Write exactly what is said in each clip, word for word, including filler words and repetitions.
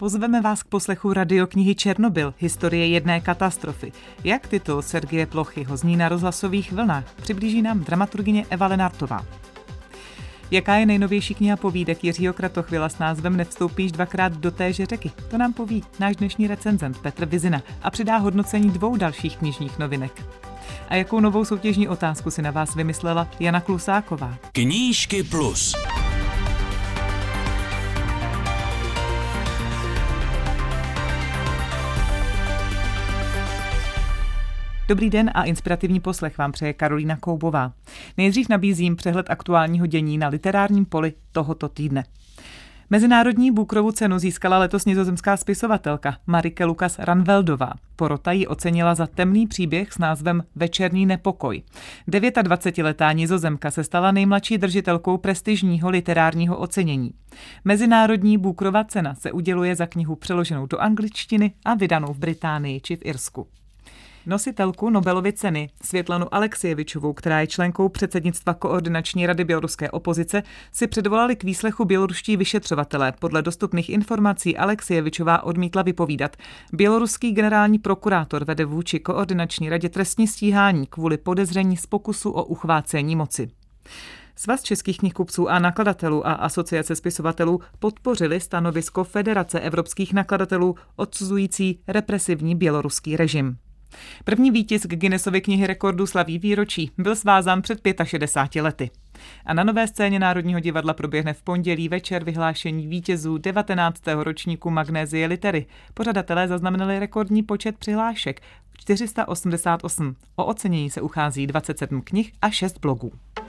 Pozveme vás k poslechu radioknihy Černobyl, historie jedné katastrofy. Jak titul Sergeje Plochyho zní na rozhlasových vlnách, přiblíží nám dramaturgyně Eva Lenartová. Jaká je nejnovější kniha povídek Jiřího Kratochvila s názvem Nevstoupíš dvakrát do téže řeky? To nám poví náš dnešní recenzent Petr Vizina a přidá hodnocení dvou dalších knižních novinek. A jakou novou soutěžní otázku si na vás vymyslela Jana Klusáková? Knížky plus. Dobrý den a inspirativní poslech vám přeje Karolína Koubová. Nejdřív nabízím přehled aktuálního dění na literárním poli tohoto týdne. Mezinárodní Bookerovu cenu získala letos nizozemská spisovatelka Marike Lucas Ranveldová. Porota ji ocenila za temný příběh s názvem Večerní nepokoj. dvacetidevítiletá nizozemka se stala nejmladší držitelkou prestižního literárního ocenění. Mezinárodní Bookerova cena se uděluje za knihu přeloženou do angličtiny a vydanou v Británii či v Irsku. Nositelku Nobelovy ceny Světlanu Aleksijevičovou, která je členkou předsednictva Koordinační rady běloruské opozice, si předvolali k výslechu běloruští vyšetřovatelé. Podle dostupných informací Aleksijevičová odmítla vypovídat. Běloruský generální prokurátor vede vůči Koordinační radě trestní stíhání kvůli podezření z pokusu o uchvácení moci. Svaz českých knihkupců a nakladatelů a Asociace spisovatelů podpořili stanovisko Federace evropských nakladatelů odsuzující represivní běloruský režim. První výtisk Guinnessovy knihy rekordů slaví výročí, byl svázán před šedesáti pěti lety. A na Nové scéně Národního divadla proběhne v pondělí večer vyhlášení vítězů devatenáctého ročníku Magnézie litery. Pořadatelé zaznamenali rekordní počet přihlášek čtyři sta osmdesát osm. O ocenění se uchází dvacet sedm knih a šest blogů.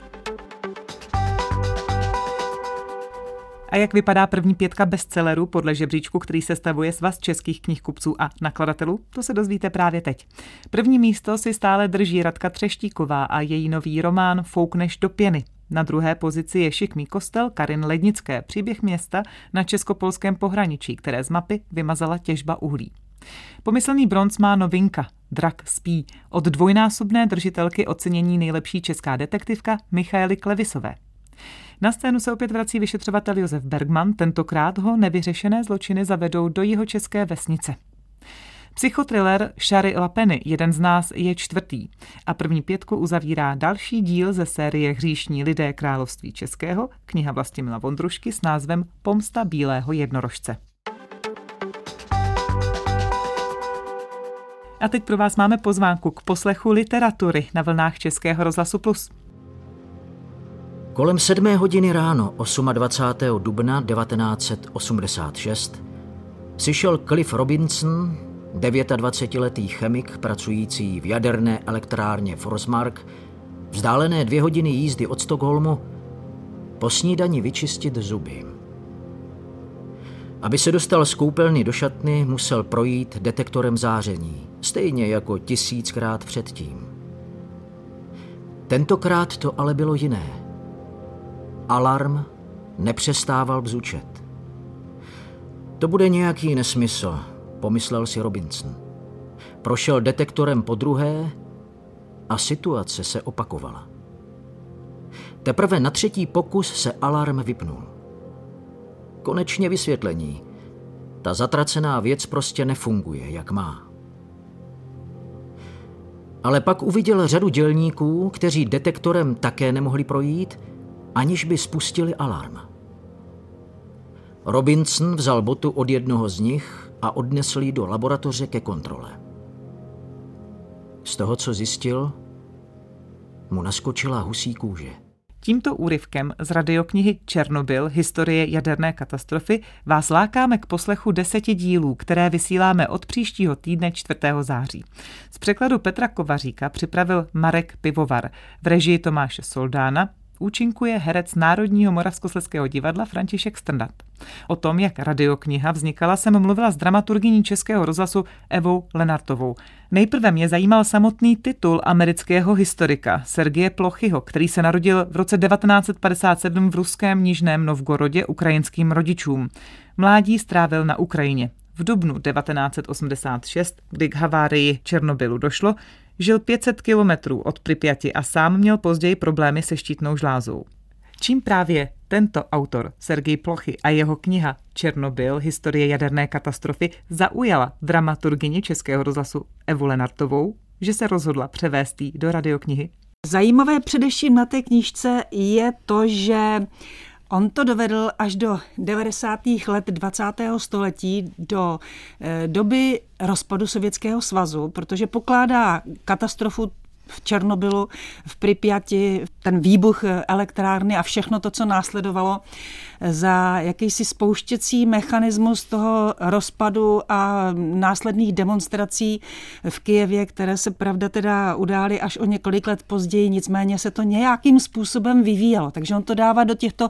A jak vypadá první pětka bestsellerů podle žebříčku, který sestavuje Svaz českých knihkupců a nakladatelů, to se dozvíte právě teď. První místo si stále drží Radka Třeštíková a její nový román Foukneš do pěny. Na druhé pozici je Šikmý kostel Karin Lednické, příběh města na česko-polském pohraničí, které z mapy vymazala těžba uhlí. Pomyslný bronz má novinka Drak spí od dvojnásobné držitelky ocenění nejlepší česká detektivka Michaely Klevisové. Na scénu se opět vrací vyšetřovatel Josef Bergman, tentokrát ho nevyřešené zločiny zavedou do jihočeské vesnice. Psychotriller Shary Lapeny, jeden z nás, je čtvrtý a první pětku uzavírá další díl ze série Hříšní lidé království českého, kniha Vlastimila Vondrušky s názvem Pomsta bílého jednorožce. A teď pro vás máme pozvánku k poslechu literatury na vlnách Českého rozhlasu Plus. Kolem sedmé hodiny ráno dvacátého osmého dubna devatenáct set osmdesát šest přišel Cliff Robinson, dvacetidevítiletý chemik pracující v jaderné elektrárně Forsmark, vzdálené dvě hodiny jízdy od Stockholmu, po snídani vyčistit zuby. Aby se dostal z koupelny do šatny, musel projít detektorem záření, stejně jako tisíckrát předtím. Tentokrát to ale bylo jiné. Alarm nepřestával bzučet. To bude nějaký nesmysl, pomyslel si Robinson. Prošel detektorem podruhé a situace se opakovala. Teprve na třetí pokus se alarm vypnul. Konečně vysvětlení. Ta zatracená věc prostě nefunguje, jak má. Ale pak uviděl řadu dělníků, kteří detektorem také nemohli projít, aniž by spustili alarm. Robinson vzal botu od jednoho z nich a odnesl ji do laboratoře ke kontrole. Z toho, co zjistil, mu naskočila husí kůže. Tímto úryvkem z radioknihy Černobyl, historie jaderné katastrofy, vás lákáme k poslechu deseti dílů, které vysíláme od příštího týdne čtvrtého září. Z překladu Petra Kovaříka připravil Marek Pivovar, v režii Tomáše Soldána účinkuje herec Národního Moravskoslezského divadla František Strnad. O tom, jak radiokniha vznikala, jsem mluvila s dramaturgyní Českého rozhlasu Evou Lenartovou. Nejprve mě zajímal samotný titul amerického historika Sergeje Plochyho, který se narodil v roce devatenáct set padesát sedm v ruském Nižném Novgorodě ukrajinským rodičům. Mládí strávil na Ukrajině. V dubnu devatenáct set osmdesát šest, kdy k havárii Černobylu došlo, žil pět set kilometrů od Pripyati a sám měl později problémy se štítnou žlázou. Čím právě Tento autor, Sergej Plochy, a jeho kniha Černobyl, historie jaderné katastrofy, zaujala dramaturgyni Českého rozhlasu Evu Lenartovou, že se rozhodla převést ji do radioknihy. Zajímavé především na té knížce je to, že on to dovedl až do devadesátých let dvacátého století, do eh, doby rozpadu Sovětského svazu, protože pokládá katastrofu v Černobylu, v Pripyati, ten výbuch elektrárny a všechno to, co následovalo, za jakýsi spouštěcí mechanismus toho rozpadu a následných demonstrací v Kyjevě, které se pravda teda udály až o několik let později, nicméně se to nějakým způsobem vyvíjelo. Takže on to dává do těchto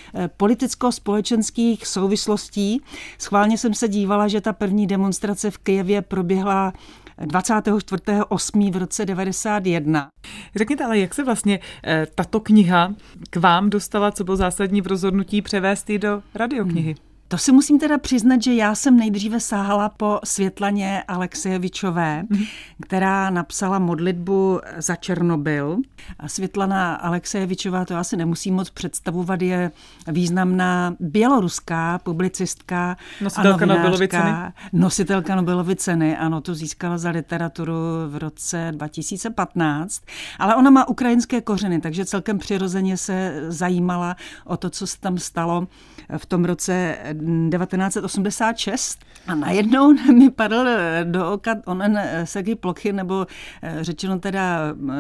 politicko-společenských souvislostí. Schválně jsem se dívala, že ta první demonstrace v Kyjevě proběhla dvacátého čtvrtého osmého v roce devadesát jedna. Řekněte ale, jak se vlastně eh, tato kniha k vám dostala, co bylo zásadní v rozhodnutí převést ji do radioknihy? Hmm. To si musím teda přiznat, že já jsem nejdříve sáhala po Světlaně Alexejevičové, mm. která napsala modlitbu za Černobyl. A Světlana Alexejevičová, to asi nemusím moc představovat, je významná běloruská publicistka nositelka a Nobelovy ceny. Nositelka Nobelovy ceny, ano, to získala za literaturu v roce dva tisíce patnáct. Ale ona má ukrajinské kořeny, takže celkem přirozeně se zajímala o to, co se tam stalo v tom roce devatenáct set osmdesát šest a najednou mi padl do oka onen Sergej Plochy, nebo řečeno teda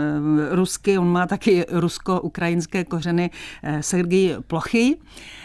rusky, on má taky rusko-ukrajinské kořeny, Sergej Plochy.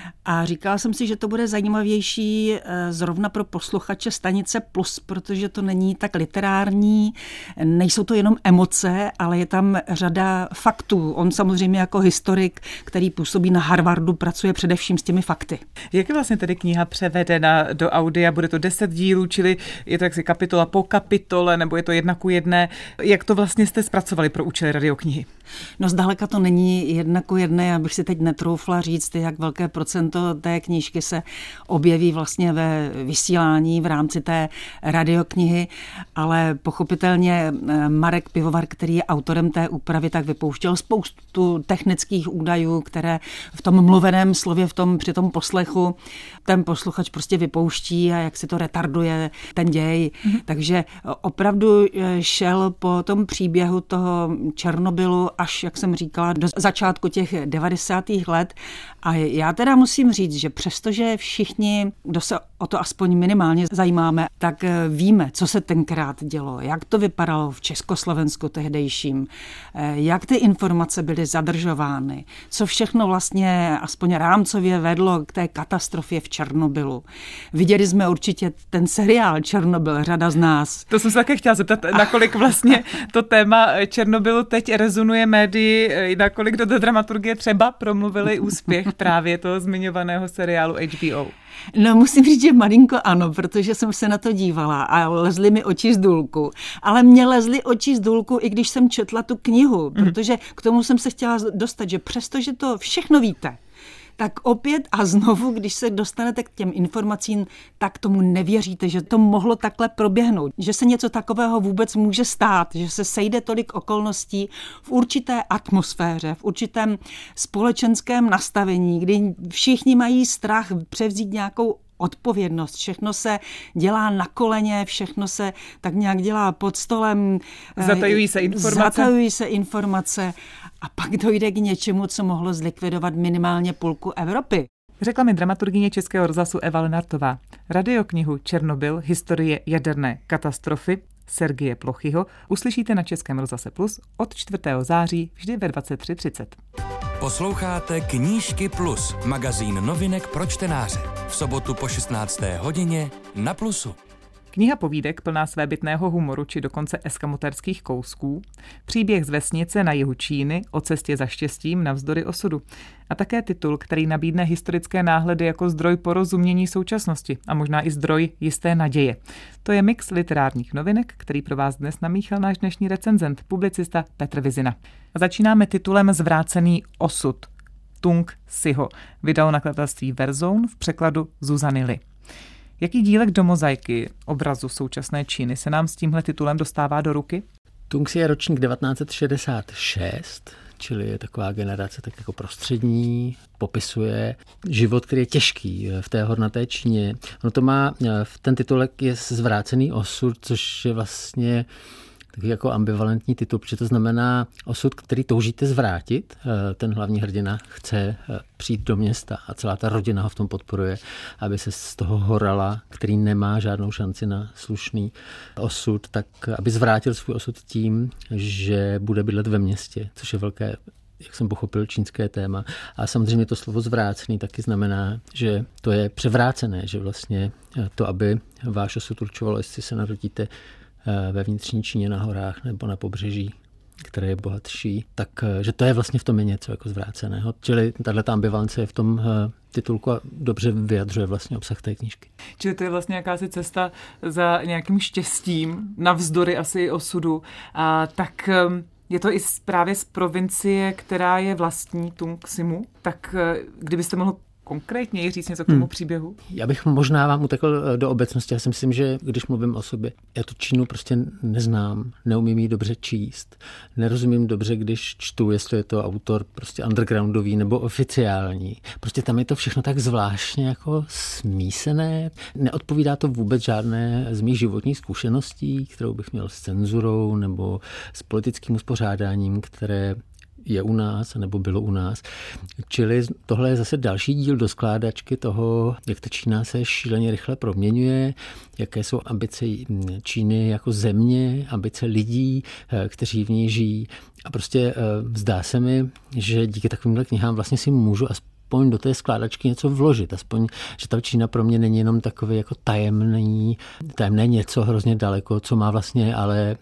A říkala jsem si, že to bude zajímavější zrovna pro posluchače Stanice Plus, protože to není tak literární, nejsou to jenom emoce, ale je tam řada faktů. On samozřejmě jako historik, který působí na Harvardu, pracuje především s těmi fakty. Jak je vlastně tedy kniha převedena do audia? Bude to deset dílů, čili je to jaksi kapitola po kapitole, nebo je to jedna ku jedné? Jak to vlastně jste zpracovali pro účely radioknihy? No zdaleka to není jedna ku jedné, já bych si teď netroufla říct, jak velké procento té knížky se objeví vlastně ve vysílání v rámci té radioknihy, ale pochopitelně Marek Pivovar, který je autorem té úpravy, tak vypouštěl spoustu technických údajů, které v tom mluveném slově, v tom, při tom poslechu ten posluchač prostě vypouští a jak si to retarduje ten děj. Mm-hmm. Takže opravdu šel po tom příběhu toho Černobylu až, jak jsem říkala, do začátku těch devadesátých let. A já teda musím říct, že přestože všichni, kdo se o to aspoň minimálně zajímáme, tak víme, co se tenkrát dělo, jak to vypadalo v Československu tehdejším, jak ty informace byly zadržovány, co všechno vlastně aspoň rámcově vedlo k té katastrofě v Černobylu. Viděli jsme určitě ten seriál Černobyl, řada z nás. To jsem se také chtěla zeptat, nakolik vlastně to téma Černobylu teď rezonuje médii, nakolik do dramaturgie třeba promluvili úspěch právě toho zmiňovaného seriálu H B O. No musím říct, že malinko ano, protože jsem se na to dívala a lezly mi oči z důlku. Ale mě lezly oči z důlku, i když jsem četla tu knihu, mm. protože k tomu jsem se chtěla dostat, že přestože to všechno víte, tak opět a znovu, když se dostanete k těm informacím, tak tomu nevěříte, že to mohlo takhle proběhnout, že se něco takového vůbec může stát, že se sejde tolik okolností v určité atmosféře, v určitém společenském nastavení, kdy všichni mají strach převzít nějakou odpovědnost. Všechno se dělá na koleně, všechno se tak nějak dělá pod stolem. Zatajují se informace. Zatajují se informace a pak dojde k něčemu, co mohlo zlikvidovat minimálně půlku Evropy. Řekla mi dramaturgyně Českého rozhlasu Eva Lenartová. Radioknihu Černobyl, historie jaderné katastrofy Sergeje Plochyho uslyšíte na Českém rozhlase Plus od čtvrtého září vždy ve dvacet tři třicet. Posloucháte Knížky Plus, magazín novinek pro čtenáře. V sobotu po šestnácté hodině na Plusu. Kniha povídek plná svébytného humoru či dokonce eskamoterských kousků, příběh z vesnice na jihu Číny o cestě za štěstím navzdory osudu a také titul, který nabídne historické náhledy jako zdroj porozumění současnosti a možná i zdroj jisté naděje. To je mix literárních novinek, který pro vás dnes namíchal náš dnešní recenzent, publicista Petr Vizina. A začínáme titulem Zvrácený osud. Tung Si ho vydalo nakladatelství Verzoun v překladu Zuzany Li. Jaký dílek do mozaiky obrazu současné Číny se nám s tímhle titulem dostává do ruky? Tung Si je ročník devatenáct set šedesát šest, čili je taková generace tak jako prostřední, popisuje život, který je těžký v té hornaté Číně. No to má, ten titulek je Zvrácený osud, což je vlastně takový jako ambivalentní titul, protože to znamená osud, který toužíte zvrátit. Ten hlavní hrdina chce přijít do města a celá ta rodina ho v tom podporuje, aby se z toho Horala, který nemá žádnou šanci na slušný osud, tak aby zvrátil svůj osud tím, že bude bydlet ve městě, což je velké, jak jsem pochopil, čínské téma. A samozřejmě to slovo zvrácený taky znamená, že to je převrácené, že vlastně to, aby váš osud určovalo, jestli se narodíte ve vnitřní Číně na horách nebo na pobřeží, které je bohatší, tak že to je vlastně v tom je něco jako zvráceného. Čili tato ambivalence je v tom titulku a dobře vyjadřuje vlastně obsah té knížky. Čili to je vlastně jakási cesta za nějakým štěstím, navzdory asi osudu. A tak je to i právě z provincie, která je vlastní Tungsimu. Tak kdybyste mohl konkrétně říct něco k tomu hmm. příběhu? Já bych možná vám utekl do obecnosti. Já si myslím, že když mluvím o sobě, já tu Čínu prostě neznám, neumím ji dobře číst, nerozumím dobře, když čtu, jestli je to autor prostě undergroundový nebo oficiální. Prostě tam je to všechno tak zvláštně jako smísené. Neodpovídá to vůbec žádné z mých životních zkušeností, kterou bych měl s cenzurou nebo s politickým uspořádáním, které je u nás, nebo bylo u nás. Čili tohle je zase další díl do skládačky toho, jak ta Čína se šíleně rychle proměňuje, jaké jsou ambice Číny jako země, ambice lidí, kteří v ní žijí. A prostě zdá se mi, že díky takovýmhle knihám vlastně si můžu aspoň do té skládačky něco vložit. Aspoň, že ta Čína pro mě není jenom takový jako tajemný, tajemné něco hrozně daleko, co má vlastně ale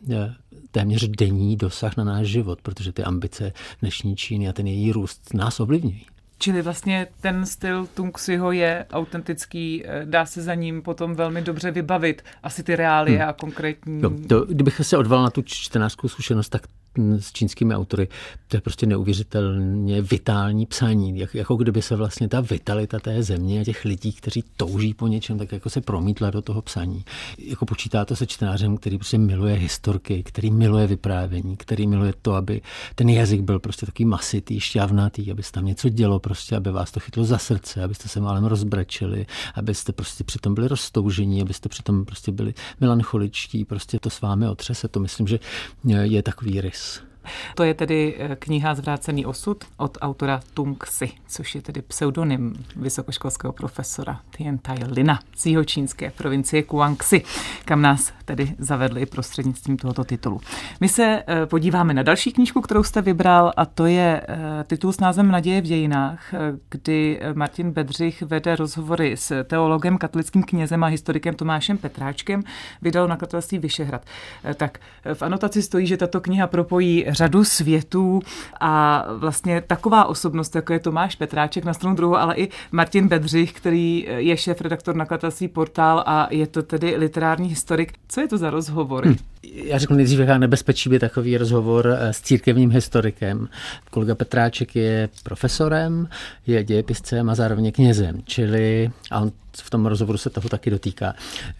téměř denní dosah na náš život, protože ty ambice dnešní Číny a ten její růst nás ovlivňují. Čili vlastně ten styl Tungsiho je autentický, dá se za ním potom velmi dobře vybavit asi ty reálie hmm. a konkrétní... Jo, to, kdybych se odval na tu čtenářskou zkušenost, tak s čínskými autory, to je prostě neuvěřitelně vitální psaní, jak, jako kdyby se vlastně ta vitalita té země a těch lidí, kteří touží po něčem, tak jako se promítla do toho psaní. Jako počítá to se čtenářem, který prostě miluje historky, který miluje vyprávění, který miluje to, aby ten jazyk byl prostě takový masitý, šťavnatý, aby se tam něco dělo, prostě, aby vás to chytlo za srdce, abyste se málem rozbrečeli, abyste prostě přitom byli roztoužení, abyste přitom prostě byli melancholičtí, prostě to s vámi otřese. To myslím, že je takový rys. To je tedy kniha Zvrácený osud od autora Tungsi, což je tedy pseudonym vysokoškolského profesora Tiantai Lina z jihočínské provincie Guangxi, kam nás tedy zavedli prostřednictvím tohoto titulu. My se podíváme na další knížku, kterou jste vybral, a to je titul s názvem Naděje v dějinách, kdy Martin Bedřich vede rozhovory s teologem, katolickým knězem a historikem Tomášem Petráčkem, vydal nakladatelství Vyšehrad. Tak v anotaci stojí, že tato kniha propojí řadu světů a vlastně taková osobnost, jako je Tomáš Petráček na stranu druhou, ale i Martin Bedřich, který je šéfredaktor nakladatelství Portál a je to tedy literární historik. Co je to za rozhovor? Hmm. Já řeknu nejdřív, jaká nebezpečí by takový rozhovor s církevním historikem. Kolega Petráček je profesorem, je dějepiscem a zároveň knězem, čili a on v tom rozhovoru se toho taky dotýká,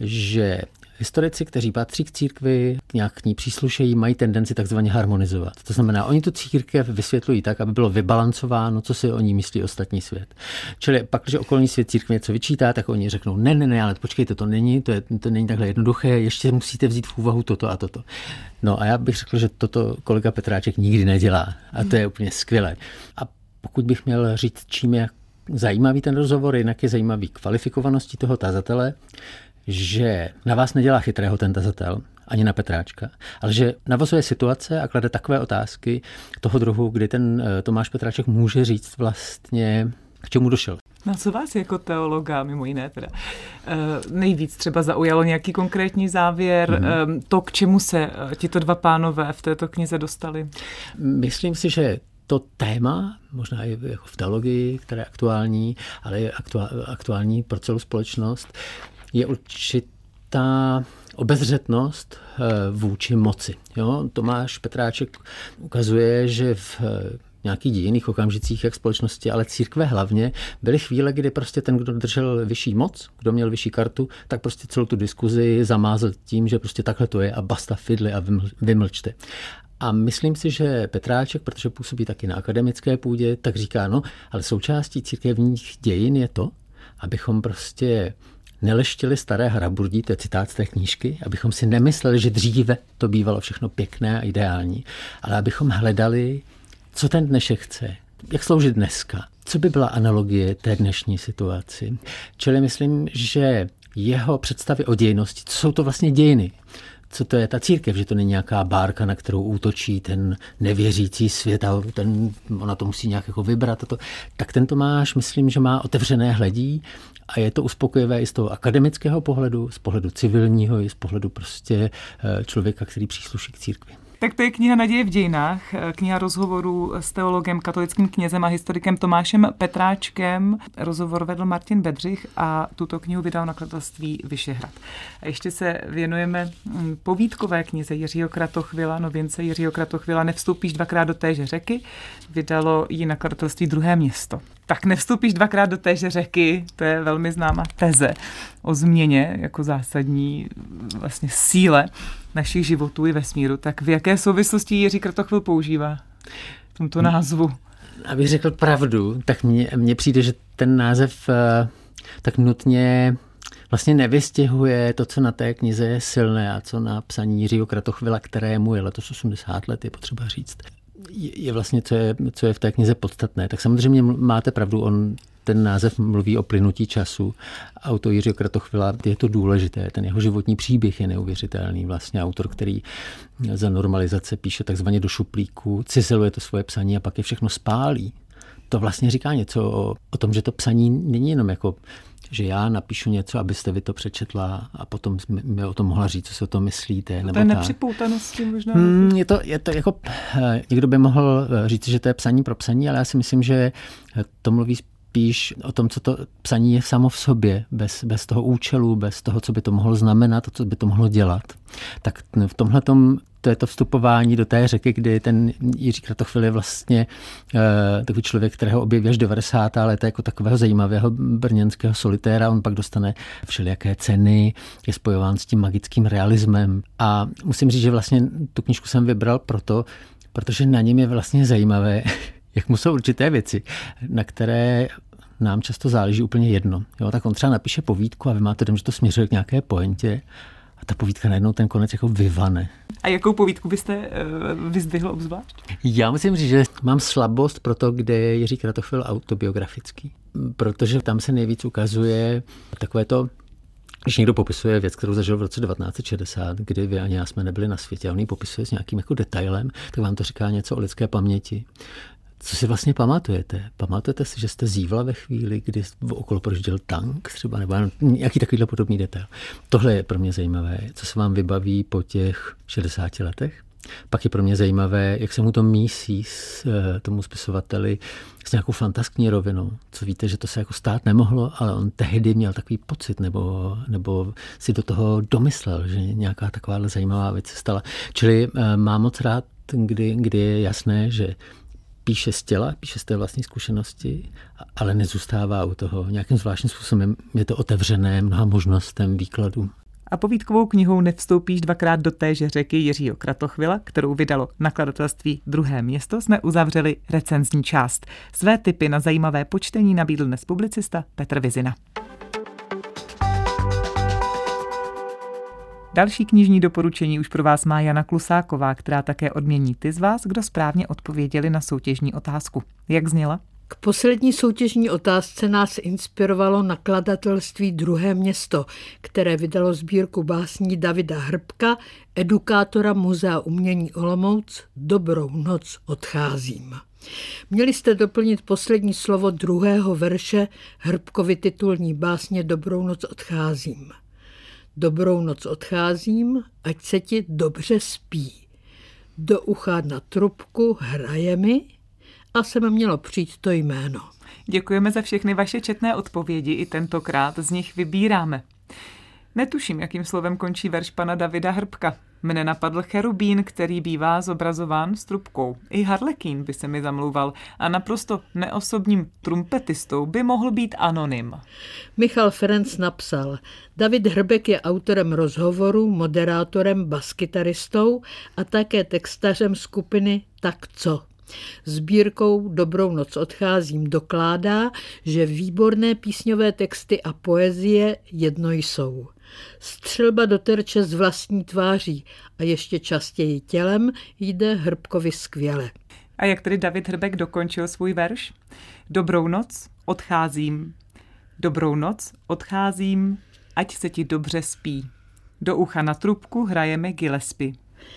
že historici, kteří patří k církvi, nějak k ní příslušejí, mají tendenci takzvaně harmonizovat. To znamená, oni tu církev vysvětlují tak, aby bylo vybalancováno, co si o ní myslí ostatní svět. Čili pak, když okolní svět církvi něco vyčítá, tak oni řeknou, ne, ne, ne, ale počkejte, to není, to, je, to není takhle jednoduché, ještě musíte vzít v úvahu toto a toto. No a já bych řekl, že toto kolega Petráček nikdy nedělá a to je úplně skvělé. A pokud bych měl říct, čím je zajímavý ten rozhovor, jinak je zajímavý kvalifikovaností toho tazatele, že na vás nedělá chytrého ten tazatel, ani na Petráčka, ale že navazuje situace a klade takové otázky toho druhu, kdy ten Tomáš Petráček může říct vlastně, k čemu došel. Na co vás jako teologa, mimo jiné teda, nejvíc třeba zaujalo nějaký konkrétní závěr, mm-hmm. to, k čemu se tito dva pánové v této knize dostali? Myslím si, že to téma, možná i jako v teologii, která je aktuální, ale je aktuální pro celou společnost, je určitá obezřetnost vůči moci. Jo? Tomáš Petráček ukazuje, že v nějakých dějinných okamžicích, jak společnosti, ale církve hlavně, byly chvíle, kdy prostě ten, kdo držel vyšší moc, kdo měl vyšší kartu, tak prostě celou tu diskuzi zamázl tím, že prostě takhle to je a basta fidly a vymlčte. A myslím si, že Petráček, protože působí taky na akademické půdě, tak říká, no, ale součástí církevních dějin je to, abychom prostě neleštili staré haraburdí, to je citát z té knížky, abychom si nemysleli, že dříve to bývalo všechno pěkné a ideální, ale abychom hledali, co ten dnešek chce, jak sloužit dneska, co by byla analogie té dnešní situaci. Čili myslím, že jeho představy o dějnosti, co jsou to vlastně dějiny, co to je ta církev, že to není nějaká bárka, na kterou útočí ten nevěřící svět a ten, ona to musí nějak jako vybrat. To, tak ten Tomáš, myslím, že má otevřené hledí a je to uspokojivé i z toho akademického pohledu, z pohledu civilního, i z pohledu prostě člověka, který přísluší k církvi. Tak to je kniha Naděje v dějinách, kniha rozhovorů s teologem, katolickým knězem a historikem Tomášem Petráčkem. Rozhovor vedl Martin Bedřich a tuto knihu vydal nakladatelství Vyšehrad. A ještě se věnujeme povídkové knize Jiřího Kratochvila, novince Jiřího Kratochvila Nevstoupíš dvakrát do téže řeky. Vydalo ji nakladatelství Druhé město. Tak nevstoupíš dvakrát do téže řeky, to je velmi známá teze o změně jako zásadní vlastně síle našich životů i vesmíru. Tak v jaké souvislosti Jiří Kratochvil používá tomto názvu? Abych řekl pravdu, tak mně, mně přijde, že ten název tak nutně vlastně nevystihuje to, co na té knize je silné a co na psaní Jiřího Kratochvila, kterému je letos osmdesát let, je potřeba říct. Je vlastně, co je, co je v té knize podstatné. Tak samozřejmě máte pravdu, on ten název mluví o plynutí času. Autor Jiřího Kratochvila, je to důležité, ten jeho životní příběh je neuvěřitelný. Vlastně autor, který za normalizace píše takzvaně do šuplíku, cizeluje to svoje psaní a pak je všechno spálí. To vlastně říká něco o, o tom, že to psaní není jenom jako, že já napíšu něco, abyste vy to přečetla a potom mi o tom mohla říct, co si o tom myslíte. To je nepřipoutanosti možná. Hmm, je to, je to jako, někdo by mohl říct, že to je psaní pro psaní, ale já si myslím, že to mluví spíš o tom, co to psaní je samo v sobě, bez, bez toho účelu, bez toho, co by to mohlo znamenat, co by to mohlo dělat. Tak v tomhletom to je to vstupování do té řeky, kdy ten Jiří Kratochvil je vlastně e, takový člověk, kterého objeví až devadesátá léta jako takového zajímavého brněnského solitéra. On pak dostane všelijaké ceny, je spojován s tím magickým realismem. A musím říct, že vlastně tu knížku jsem vybral proto, protože na něm je vlastně zajímavé, jak mu jsou určité věci, na které nám často záleží úplně jedno. Jo, tak on třeba napíše povídku a vy máte dojem, že to směřuje k nějaké pointě a ta povídka najednou ten konec jako vyvane. A jakou povídku byste uh, vyzdvihl obzvlášť? Já musím říct, že mám slabost pro to, kde je Jiří Kratochvil autobiografický. Protože tam se nejvíc ukazuje takové to, když někdo popisuje věc, kterou zažil v roce devatenáct set šedesát, kdy vy ani já jsme nebyli na světě a on ji popisuje s nějakým jako detailem, tak vám to říká něco o lidské paměti. Co si vlastně pamatujete? Pamatujete si, že jste zívla ve chvíli, kdy okolo projížděl tank třeba, nebo nějaký takovýhle podobný detail? Tohle je pro mě zajímavé, co se vám vybaví po těch šedesáti letech. Pak je pro mě zajímavé, jak se mu to mísí s tomu spisovateli s nějakou fantaskní rovinou. Co víte, že to se jako stát nemohlo, ale on tehdy měl takový pocit, nebo, nebo si do toho domyslel, že nějaká taková zajímavá věc se stala. Čili mám moc rád, kdy, kdy je jasné, že píše z těla, píše z té vlastní zkušenosti, ale nezůstává u toho. Nějakým zvláštním způsobem je to otevřené mnoha možnostem výkladu. A povídkovou knihou Nevstoupíš dvakrát do téže řeky Jiřího Kratochvila, kterou vydalo nakladatelství Druhé město, jsme uzavřeli recenzní část. Své tipy na zajímavé počtení nabídl dnes publicista Petr Vizina. Další knižní doporučení už pro vás má Jana Klusáková, která také odmění ty z vás, kdo správně odpověděli na soutěžní otázku. Jak zněla? K poslední soutěžní otázce nás inspirovalo nakladatelství Druhé město, které vydalo sbírku básní Davida Hrbka, edukátora Muzea umění Olomouc Dobrou noc, odcházím. Měli jste doplnit poslední slovo druhého verše Hrbkovy titulní básně Dobrou noc, odcházím. Dobrou noc, odcházím, ať se ti dobře spí. Do ucha na trubku hraje mi a sem mělo přijít to jméno. Děkujeme za všechny vaše četné odpovědi, i tentokrát z nich vybíráme. Netuším, jakým slovem končí verš pana Davida Hrbka. Mne napadl cherubín, který bývá zobrazován s trubkou. I harlekín by se mi zamlouval a naprosto neosobním trumpetistou by mohl být anonym. Michal Ferenc napsal, David Hrbek je autorem rozhovorů, moderátorem, baskytaristou a také textařem skupiny Tak co? Sbírkou Dobrou noc odcházím dokládá, že výborné písňové texty a poezie jedno jsou. Střelba do terče z vlastní tváří a ještě častěji tělem jde Hrbkovi skvěle. A jak tedy David Hrbek dokončil svůj verš? Dobrou noc, odcházím. Dobrou noc, odcházím, ať se ti dobře spí. Do ucha na trubku hrajeme Gillespie.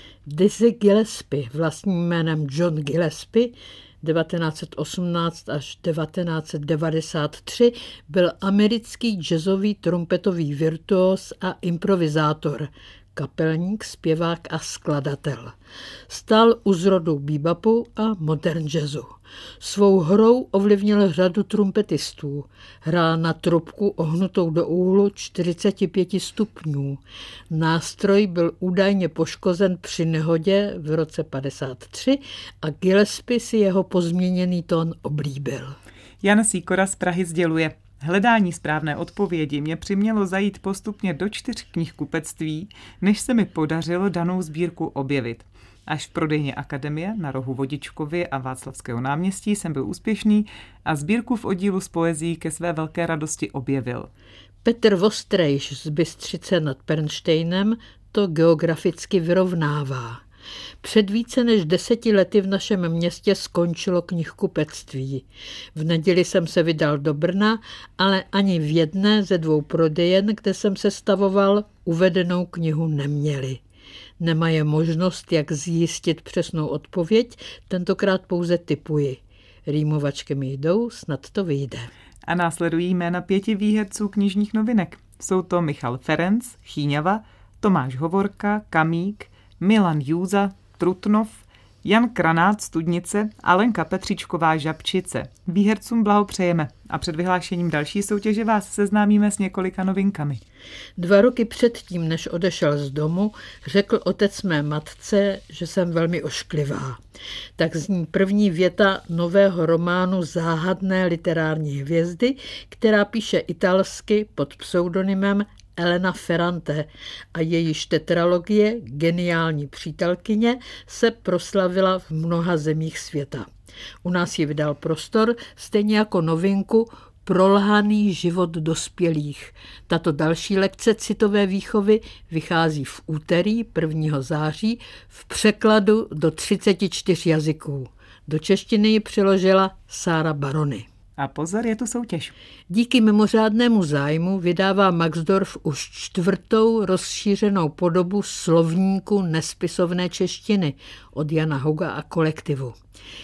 Dizzy Gillespie, vlastním jménem John Gillespie, devatenáct osmnáct až devatenáct devadesát tři, byl americký jazzový trumpetový virtuos a improvizátor, kapelník, zpěvák a skladatel. Stál u zrodu bebopu a modern jazzu. Svou hrou ovlivnil řadu trumpetistů. Hrál na trubku ohnutou do úhlu čtyřicet pět stupňů. Nástroj byl údajně poškozen při nehodě v roce padesát tři a Gillespie si jeho pozměněný tón oblíbil. Jan Sýkora z Prahy sděluje: Hledání správné odpovědi mě přimělo zajít postupně do čtyř knihkupectví, než se mi podařilo danou sbírku objevit. Až v prodejně Akademie na rohu Vodičkovy a Václavského náměstí jsem byl úspěšný a sbírku v oddílu s poezií ke své velké radosti objevil. Petr Vostrejš z Bystřice nad Pernštejnem to geograficky vyrovnává. Před více než deseti lety v našem městě skončilo knihkupectví. V neděli jsem se vydal do Brna, ale ani v jedné ze dvou prodejen, kde jsem se stavoval, uvedenou knihu neměli. Nemají možnost, jak zjistit přesnou odpověď, tentokrát pouze tipuji. Rýmovačky mi jdou, snad to vyjde. A následují jména pěti výherců knižních novinek. Jsou to Michal Ferenc, Chýňava, Tomáš Hovorka, Kamík, Milan Júza, Trutnov, Jan Kranát, Studnice a Lenka Petříčková, Žabčice. Výhercům blahopřejeme a před vyhlášením další soutěže vás seznámíme s několika novinkami. Dva roky předtím, než odešel z domu, řekl otec mé matce, že jsem velmi ošklivá. Tak zní první věta nového románu záhadné literární hvězdy, která píše italsky pod pseudonymem Elena Ferrante a jejíž tetralogie Geniální přítelkyně se proslavila v mnoha zemích světa. U nás ji vydal Prostor, stejně jako novinku Prolhaný život dospělých. Tato další lekce citové výchovy vychází v úterý prvního září v překladu do třiceti čtyř jazyků. Do češtiny ji přeložila Sára Barony. A pozor, je tu soutěž. Díky mimořádnému zájmu vydává Maxdorf už čtvrtou rozšířenou podobu slovníku nespisovné češtiny od Jana Huga a kolektivu.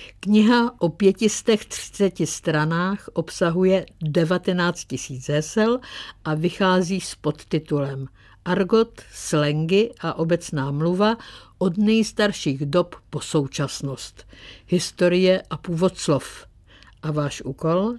Kniha o pětistech třiceti stranách obsahuje devatenáct tisíc hesel a vychází s podtitulem Argot, slangy a obecná mluva od nejstarších dob po současnost. Historie a původ slov. A váš úkol?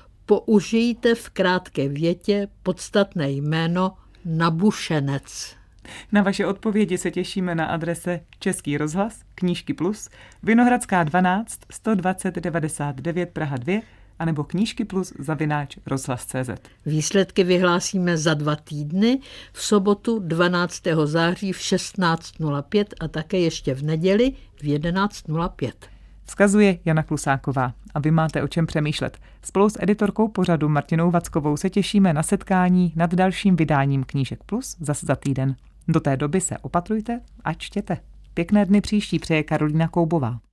Použijte v krátké větě podstatné jméno Nabušenec. Na vaše odpovědi se těšíme na adrese Český rozhlas, Knížky Plus, Vinohradská dvanáct, sto dvacet devadesát devět Praha dva, anebo Knížky Plus zavináč rozhlas tečka cé zet. Výsledky vyhlásíme za dva týdny, v sobotu dvanáctého září v šestnáct nula pět a také ještě v neděli v jedenáct nula pět. Vzkazuje Jana Klusáková a vy máte o čem přemýšlet. Spolu s editorkou pořadu Martinou Vackovou se těšíme na setkání nad dalším vydáním Knížek Plus zase za týden. Do té doby se opatrujte a čtěte. Pěkné dny příští přeje Karolína Koubová.